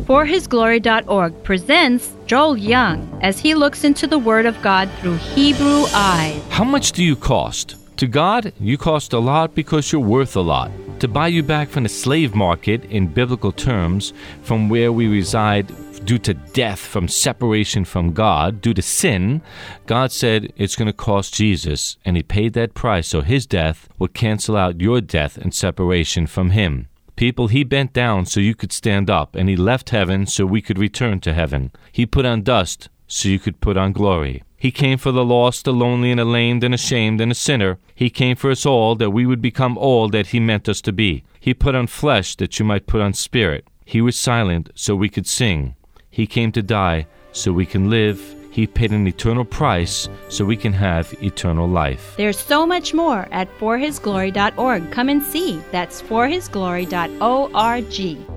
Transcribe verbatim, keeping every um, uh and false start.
for his glory dot org presents Joel Young as he looks into the Word of God through Hebrew eyes. How much do you cost? To God, you cost a lot because you're worth a lot. To buy you back from the slave market in biblical terms, from where we reside due to death, from separation from God, due to sin, God said it's going to cost Jesus, and he paid that price so his death would cancel out your death and separation from him. People, he bent down so you could stand up, and he left heaven so we could return to heaven. He put on dust so you could put on glory. He came for the lost, the lonely, and the lamed, and ashamed, and a sinner. He came for us all, that we would become all that he meant us to be. He put on flesh that you might put on spirit. He was silent so we could sing. He came to die so we can live. He paid an eternal price so we can have eternal life. There's so much more at for his glory dot org. Come and see. That's for his glory dot org.